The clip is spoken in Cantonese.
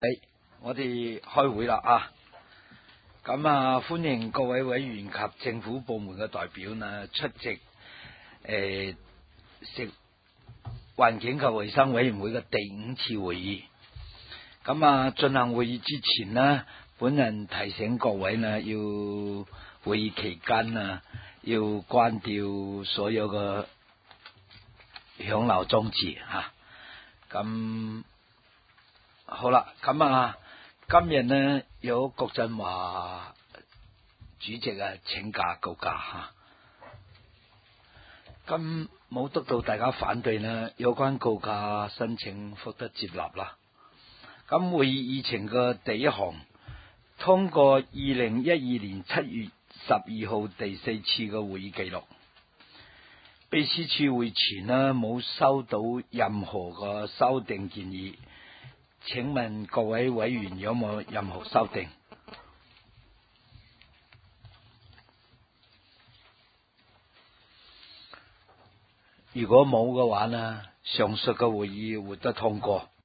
我哋開會啦啊！咁啊，歡迎各位委員及政府部門嘅代表呢出席食環境及衛生委員會嘅第5次會議。咁啊，進行會議之前呢，本人提醒各位呢，要會議期間啊，要關掉所有嘅響鬧裝置吓。咁好啦，咁啊，今日呢有郭振華主席啊請假告假吓，咁冇得到大家反對呢，有關告假申請獲得接納啦。咁會議議程嘅第一項，通過2012年7月12號第4次嘅會議記錄。秘書處會前呢冇收到任何嘅修訂建議，請問各位委員有冇任何修訂？如果冇嘅話呢，上述嘅會議獲得通過。